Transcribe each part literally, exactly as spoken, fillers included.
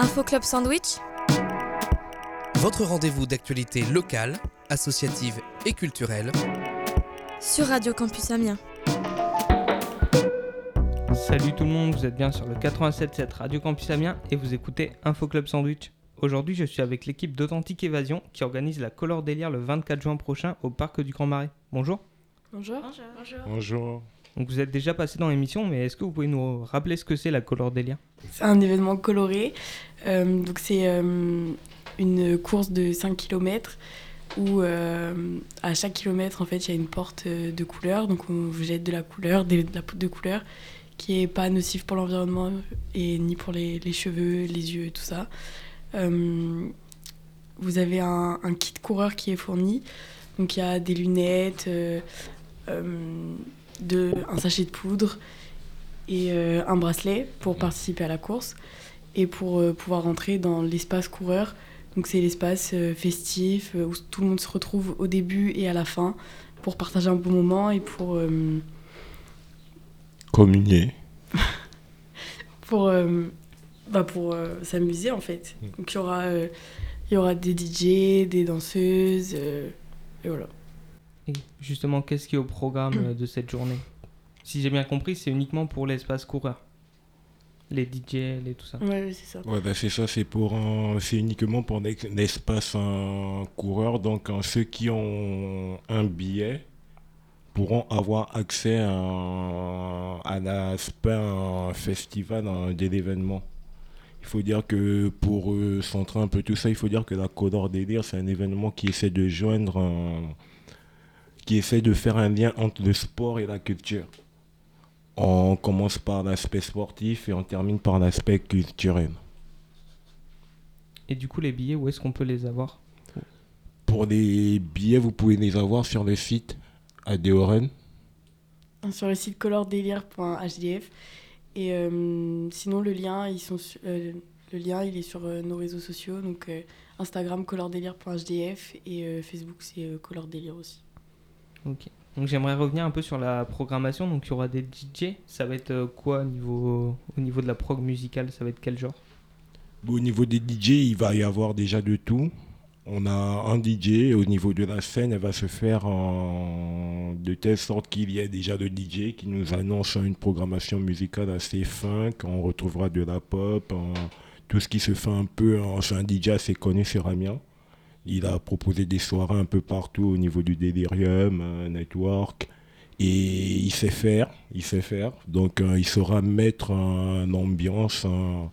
Info Club Sandwich, votre rendez-vous d'actualité locale, associative et culturelle sur Radio Campus Amiens. Salut tout le monde, vous êtes bien sur le quatre-vingt-sept virgule sept Radio Campus Amiens et vous écoutez Info Club Sandwich. Aujourd'hui, je suis avec l'équipe d'Authentique Évasion qui organise la Color Délire le vingt-quatre juin prochain au parc du Grand Marais. Bonjour. Bonjour. Bonjour. Bonjour. Donc vous êtes déjà passé dans l'émission, mais est-ce que vous pouvez nous rappeler ce que c'est la Color Délire ? C'est un événement coloré. Euh, donc c'est euh, une course de cinq kilomètres où euh, à chaque kilomètre, en fait, il y a une porte de couleur. Donc on vous jette de la couleur, de la poudre de couleur qui n'est pas nocive pour l'environnement et ni pour les, les cheveux, les yeux et tout ça. Euh, vous avez un, un kit coureur qui est fourni. Donc il y a des lunettes, euh, euh, de, un sachet de poudre et euh, un bracelet pour participer à la course et pour euh, pouvoir rentrer dans l'espace coureur. Donc c'est l'espace euh, festif euh, où tout le monde se retrouve au début et à la fin pour partager un bon moment et pour... Euh, communier. pour euh, bah pour euh, s'amuser en fait. Donc il y aura, euh, il y aura des D J, des danseuses euh, et voilà. Et justement, qu'est-ce qui est au programme de cette journée ? Si j'ai bien compris, c'est uniquement pour l'espace coureur. Les D J, les tout ça. Ouais, c'est ça. Ouais, bah c'est ça, c'est pour un, c'est uniquement pour l'espace un coureur. Donc hein, ceux qui ont un billet pourront avoir accès à, un, à l'aspect un festival, un, de l'événement. Il faut dire que pour euh, centrer un peu tout ça, il faut dire que la Color Délire, c'est un événement qui essaie de joindre un, qui essaie de faire un lien entre le sport et la culture. On commence par l'aspect sportif et on termine par l'aspect culturel. Et du coup, les billets, où est-ce qu'on peut les avoir ? Pour les billets, vous pouvez les avoir sur le site Adéoren. Sur le site color délire point h d f. Et euh, sinon, le lien, ils sont su- euh, le lien, il est sur euh, nos réseaux sociaux. Donc euh, Instagram, color délire point h d f et euh, Facebook, c'est euh, Color Délire aussi. Ok. Donc j'aimerais revenir un peu sur la programmation. Donc il y aura des D J. Ça va être euh, quoi au niveau, au niveau de la prog musicale ? Ça va être quel genre ? Au niveau des D J, il va y avoir déjà de tout. On a un D J, au niveau de la scène, elle va se faire en... de telle sorte qu'il y ait déjà le D J qui nous annonce une programmation musicale assez funk. On retrouvera de la pop, en... tout ce qui se fait un peu. En... C'est un D J assez connu sur Amiens. Il a proposé des soirées un peu partout au niveau du Delirium, euh, Network. Et il sait faire, il sait faire. Donc euh, il saura mettre une ambiance. Un...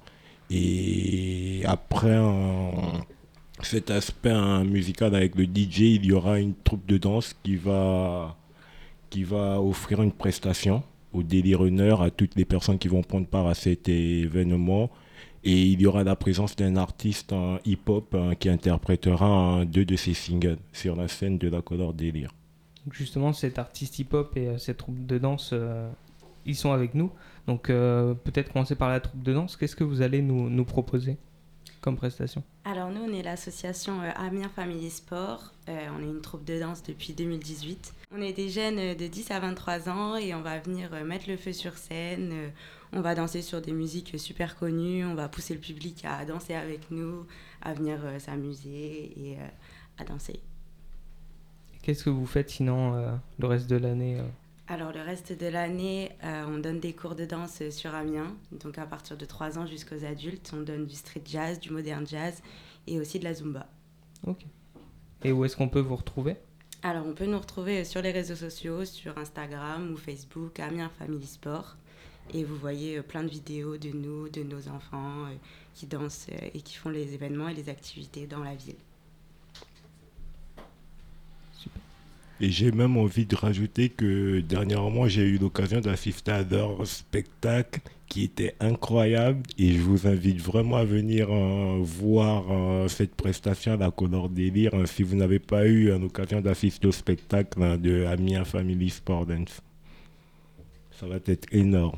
Et après... Un... cet aspect hein, musical avec le D J, il y aura une troupe de danse qui va, qui va offrir une prestation aux Daily Runners, à toutes les personnes qui vont prendre part à cet événement. Et il y aura la présence d'un artiste hein, hip-hop hein, qui interprétera hein, deux de ses singles sur la scène de la Color Délire. Donc justement, cet artiste hip-hop et euh, cette troupe de danse, euh, ils sont avec nous. Donc euh, peut-être commencer par la troupe de danse. Qu'est-ce que vous allez nous, nous proposer comme prestation ? Alors nous, on est l'association euh, Amiens Family Sport. Euh, on est une troupe de danse depuis deux mille dix-huit. On est des jeunes euh, de dix à vingt-trois ans et on va venir euh, mettre le feu sur scène. Euh, on va danser sur des musiques super connues. On va pousser le public à danser avec nous, à venir euh, s'amuser et euh, à danser. Qu'est-ce que vous faites sinon euh, le reste de l'année euh Alors le reste de l'année, euh, on donne des cours de danse sur Amiens. Donc à partir de trois ans jusqu'aux adultes, on donne du street jazz, du modern jazz et aussi de la zumba. Ok. Et où est-ce qu'on peut vous retrouver ? Alors on peut nous retrouver sur les réseaux sociaux, sur Instagram ou Facebook, Amiens Family Sport. Et vous voyez plein de vidéos de nous, de nos enfants euh, qui dansent euh, et qui font les événements et les activités dans la ville. Et j'ai même envie de rajouter que dernièrement, j'ai eu l'occasion d'assister à leur spectacle qui était incroyable. Et je vous invite vraiment à venir euh, voir euh, cette prestation à la Color Délire hein, si vous n'avez pas eu euh, l'occasion d'assister au spectacle hein, de Amiens Family Sport Dance. Ça va être énorme.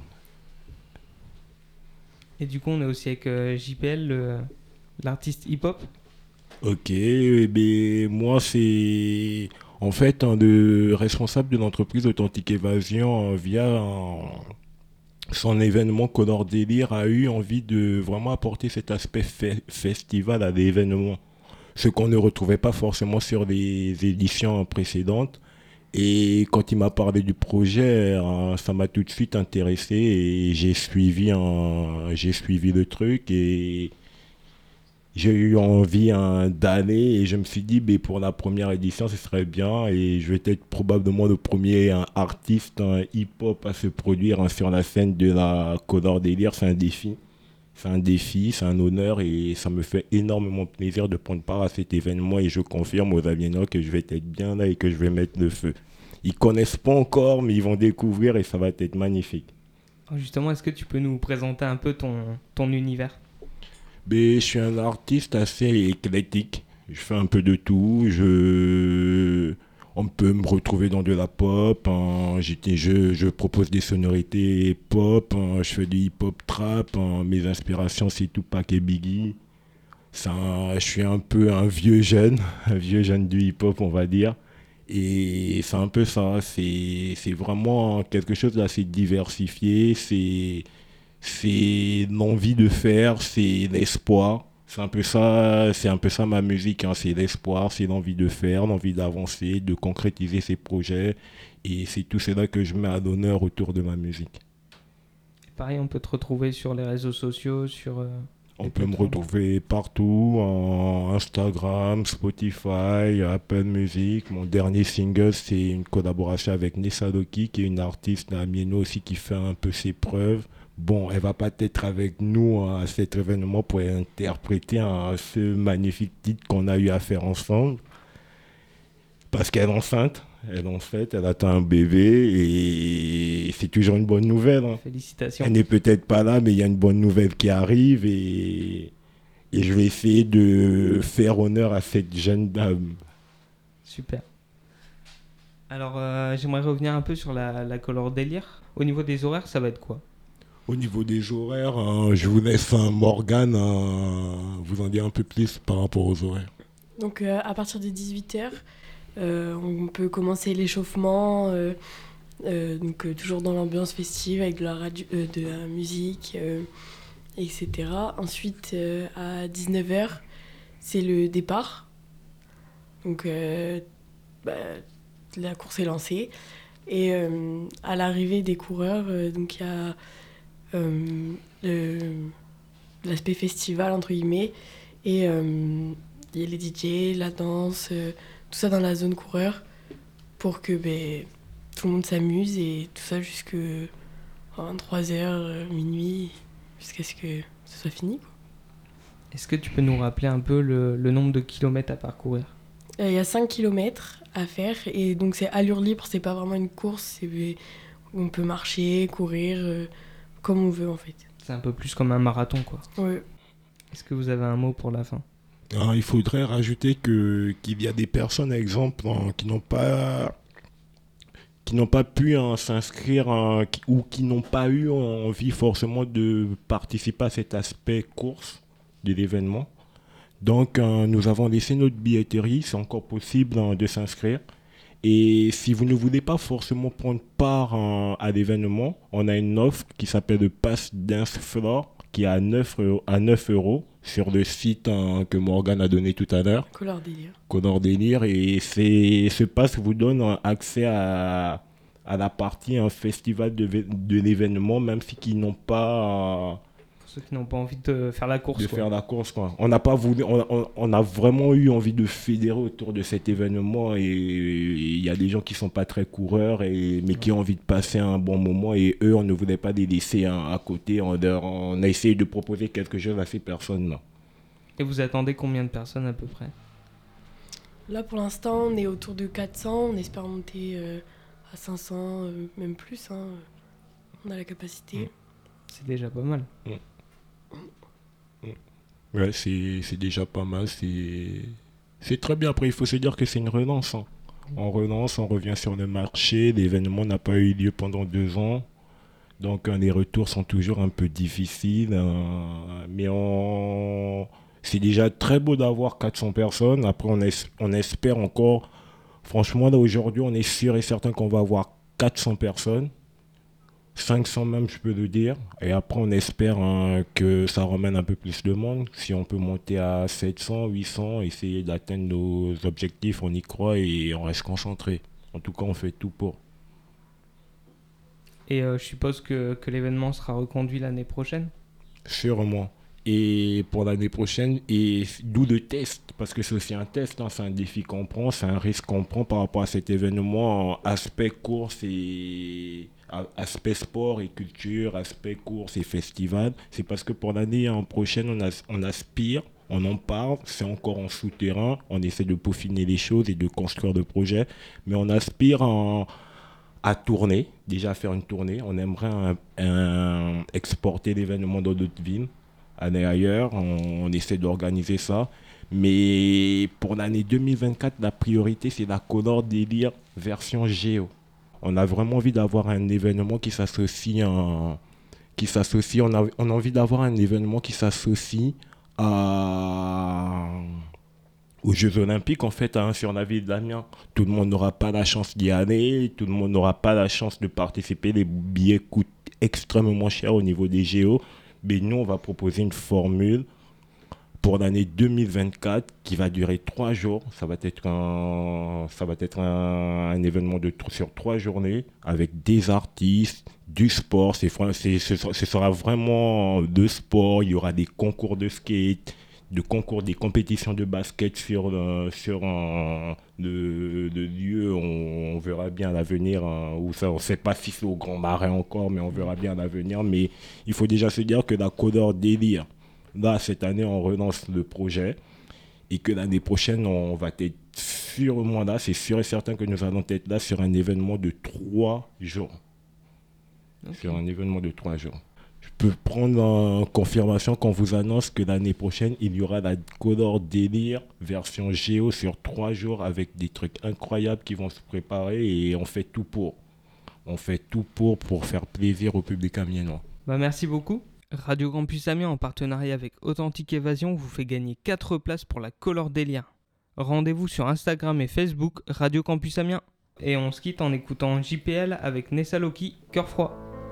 Et du coup, on est aussi avec euh, J P L, le, l'artiste hip-hop. Ok, eh bien, moi c'est... En fait, hein, le responsable de l'entreprise Authentique Évasion, euh, via un, son événement Color Délire a eu envie de vraiment apporter cet aspect fe- festival à l'événement. Ce qu'on ne retrouvait pas forcément sur les éditions précédentes. Et quand il m'a parlé du projet, euh, ça m'a tout de suite intéressé et j'ai suivi, un, j'ai suivi le truc et j'ai eu envie hein, d'aller et je me suis dit ben, pour la première édition ce serait bien et je vais être probablement le premier hein, artiste hein, hip-hop à se produire hein, sur la scène de la Color Délire. C'est un défi. C'est un défi, c'est un honneur et ça me fait énormément plaisir de prendre part à cet événement et je confirme aux Amiénois que je vais être bien là et que je vais mettre le feu. Ils connaissent pas encore mais ils vont découvrir et ça va être magnifique. Justement, est-ce que tu peux nous présenter un peu ton, ton univers ? Mais je suis un artiste assez éclectique. Je fais un peu de tout. Je... On peut me retrouver dans de la pop. Hein. J'étais, je, je propose des sonorités pop. Hein. Je fais du hip-hop trap. Hein. Mes inspirations, c'est Tupac et Biggie. C'est un- je suis un peu un vieux jeune, un vieux jeune du hip-hop, on va dire. Et c'est un peu ça. C'est, c'est vraiment quelque chose d'assez diversifié. C'est c'est l'envie de faire, c'est l'espoir. C'est un peu ça, c'est un peu ça ma musique, hein. C'est l'espoir, c'est l'envie de faire, l'envie d'avancer, de concrétiser ses projets. Et c'est tout cela que je mets à l'honneur autour de ma musique. Pareil, on peut te retrouver sur les réseaux sociaux, sur... euh, On les peut me plateformes. retrouver partout, en Instagram, Spotify, Apple Music. Mon dernier single, c'est une collaboration avec Nessa Loki, qui est une artiste amiénoise aussi qui fait un peu ses preuves. Bon, elle va pas être avec nous hein, à cet événement pour interpréter hein, ce magnifique titre qu'on a eu à faire ensemble. Parce qu'elle est enceinte, elle est enceinte, elle attend un bébé et c'est toujours une bonne nouvelle. Hein. Félicitations. Elle n'est peut-être pas là, mais il y a une bonne nouvelle qui arrive et, et je vais essayer de faire honneur à cette jeune dame. Super. Alors, euh, j'aimerais revenir un peu sur la, la Color Délire. Au niveau des horaires, ça va être quoi ? Au niveau des horaires, hein, je vous laisse hein, Morgane hein, vous en dire un peu plus par rapport aux horaires. Donc euh, à partir de dix-huit heures, euh, on peut commencer l'échauffement, euh, euh, donc euh, toujours dans l'ambiance festive avec de la, radio, euh, de la musique, euh, et cetera. Ensuite, euh, à dix-neuf heures, c'est le départ. Donc euh, bah, la course est lancée. Et euh, à l'arrivée des coureurs, euh, donc il y a euh, le- l'aspect festival, entre guillemets, et euh, il y a les D J, la danse, euh, tout ça dans la zone coureur pour que ben, tout le monde s'amuse et tout ça jusque vingt-trois heures, minuit, jusqu'à ce que ce soit fini, quoi. Est-ce que tu peux nous rappeler un peu le, le nombre de kilomètres à parcourir ? Euh, Il y a cinq kilomètres à faire et donc c'est allure libre, c'est pas vraiment une course, c'est, on peut marcher, courir, euh, comme on veut en fait. C'est un peu plus comme un marathon, quoi. Ouais. Est-ce que vous avez un mot pour la fin ? Alors, il faudrait rajouter que, qu'il y a des personnes, exemple, hein, qui n'ont pas, qui n'ont pas pu hein, s'inscrire hein, qui- ou qui n'ont pas eu envie forcément de participer à cet aspect course de l'événement. Donc, euh, nous avons laissé notre billetterie, c'est encore possible hein, de s'inscrire. Et si vous ne voulez pas forcément prendre part hein, à l'événement, on a une offre qui s'appelle le Pass Dance Floor, qui est à neuf euros, à neuf euros sur le site hein, que Morgane a donné tout à l'heure. Color délire. Color Délire et c'est, ce pass vous donne un accès à, à la partie un festival de, vé- de l'événement même si qui n'ont pas euh, Pour ceux qui n'ont pas envie de faire la course, de quoi. faire la course quoi. On n'a pas voulu, on, on- on a vraiment eu envie de fédérer autour de cet événement et il y a des gens qui sont pas très coureurs et mais qui ont envie de passer un bon moment et eux on ne voulait pas les laisser hein, à côté. On, leur- on a essayé de proposer quelque chose à ces personnes là. Et vous attendez combien de personnes à peu près ? Là pour l'instant on est autour de quatre cents, on espère monter euh, à cinq cents, euh, même plus, hein. On a la capacité. Mm. C'est déjà pas mal. Ouais, c'est, c'est déjà pas mal. C'est, c'est très bien. Après, il faut se dire que c'est une relance. Hein. On relance, on revient sur le marché. L'événement n'a pas eu lieu pendant deux ans. Donc, hein, les retours sont toujours un peu difficiles. hein. mais on... c'est déjà très beau d'avoir quatre cents personnes. Après, on, es- on espère encore. Franchement, là, aujourd'hui, on est sûr et certain qu'on va avoir quatre cents personnes. cinq cents même, je peux le dire. Et après, on espère hein, que ça ramène un peu plus de monde. Si on peut monter à sept cents, huit cents, essayer d'atteindre nos objectifs, on y croit et on reste concentré. En tout cas, on fait tout pour. Et euh, je suppose que, que l'événement sera reconduit l'année prochaine ? Sûrement. Et pour l'année prochaine, et d'où le test, parce que c'est aussi un test, hein, c'est un défi qu'on prend, c'est un risque qu'on prend par rapport à cet événement, aspect course et aspect sport et culture, aspect course et festival. C'est parce que pour l'année prochaine, on, as, on aspire, on en parle, c'est encore en souterrain, on essaie de peaufiner les choses et de construire le projet, mais on aspire en, à tourner, déjà faire une tournée. On aimerait un, un, exporter l'événement dans d'autres villes, aller ailleurs, on, on essaie d'organiser ça. Mais pour l'année deux mille vingt-quatre, la priorité, c'est la Color Délire version Géo. On a vraiment envie d'avoir un événement qui s'associe, en, qui s'associe on, a, on a envie d'avoir un événement qui s'associe à, aux Jeux Olympiques, en fait, hein, sur la ville d'Amiens. Tout le monde n'aura pas la chance d'y aller, tout le monde n'aura pas la chance de participer. Les billets coûtent extrêmement cher au niveau des Géos. Mais nous, on va proposer une formule pour l'année deux mille vingt-quatre qui va durer trois jours. Ça va être un, ça va être un, un événement de, sur trois journées avec des artistes, du sport. C'est, c'est, ce, ce sera vraiment de sport. Il y aura des concours de skate, de concours, des compétitions de basket sur, euh, sur un, de, de lieu. On, on verra bien à l'avenir. Hein, où ça, on ne sait pas si c'est au Grand Marais encore, mais on verra bien à l'avenir. Mais il faut déjà se dire que la Color Délire, là, cette année, on relance le projet et que l'année prochaine, on va être sûrement là. C'est sûr et certain que nous allons être là sur un événement de trois jours. Okay. Sur un événement de trois jours. Je peux prendre en confirmation qu'on vous annonce que l'année prochaine, il y aura la Color Délire version Géo sur trois jours avec des trucs incroyables qui vont se préparer et on fait tout pour. On fait tout pour pour faire plaisir au public amiénois. Bah merci beaucoup. Radio Campus Amiens, en partenariat avec Authentique Évasion, vous fait gagner quatre places pour la Color Délire. Rendez-vous sur Instagram et Facebook Radio Campus Amiens. Et on se quitte en écoutant J P L avec Nessa Loki, Cœur Froid.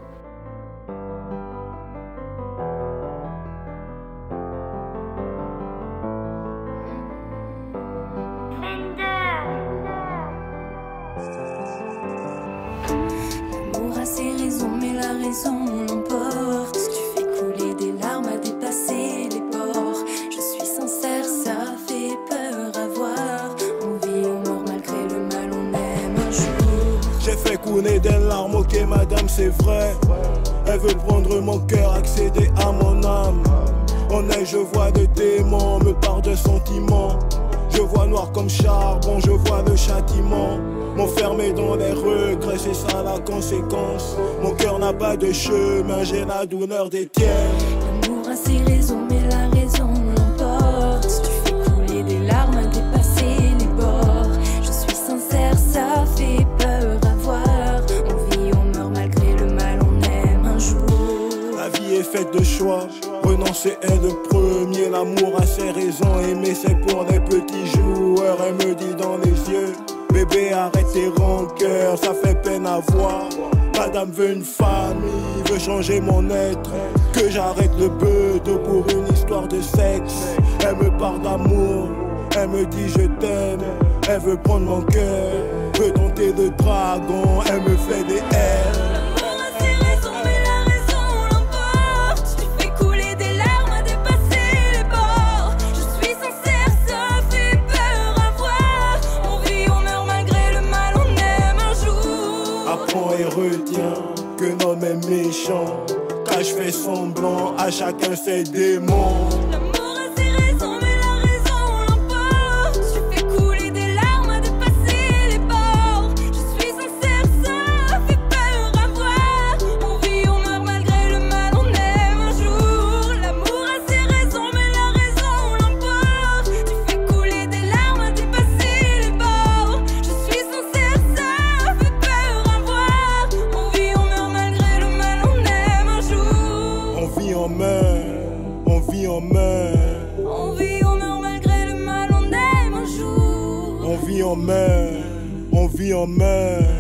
L'amour a ses raisons, mais la raison l'emporte. Tu fais couler des larmes à dépasser les bords. Je suis sincère, ça fait peur à voir. On vit, on meurt malgré le mal, on aime un jour. J'ai fait couler des larmes, ok madame, c'est vrai. Elle veut prendre mon cœur, accéder à mon âme. En elle je vois des démons, me parle de sentiments. Je vois noir comme charbon, je vois le châtiment. M'enfermer dans les regrets, c'est ça la conséquence. Mon cœur n'a pas de chemin, j'ai la douleur des tiens. L'amour a ses raisons, mais la raison l'emporte. Tu fais couler des larmes à dépasser les bords. Je suis sincère, ça fait peur à voir. On vit, on meurt malgré le mal, on aime un jour. La vie est faite de choix, renoncer est le premier. L'amour a ses raisons, aimer c'est pour les petits joueurs. Elle me dit dans les yeux, bébé arrête tes rancœurs, ça fait peine à voir. Madame veut une famille, veut changer mon être. Que j'arrête le bedeau pour une histoire de sexe. Elle me parle d'amour, elle me dit je t'aime. Elle veut prendre mon cœur, veut dompter le dragon. Elle me fait des ailes. Et retiens que l'homme est méchant, car je fais semblant, à chacun ses démons. L'amour a ses raisons, mais la raison l'emporte. Tu fais couler des larmes à dépasser les bords. Je suis sincère, ça fait peur à voir. On vit, on meurt malgré le mal, on aime un jour. L'amour a ses raisons, mais la raison l'emporte. Tu fais couler des larmes à dépasser les bords. Je suis sincère, ça fait peur à voir. On vit, on meurt malgré le mal, on aime un jour. On vit, on meurt, on vit, on meurt. On vit, on meurt malgré le mal, on aime un jour. On vit, on meurt, on vit, on meurt.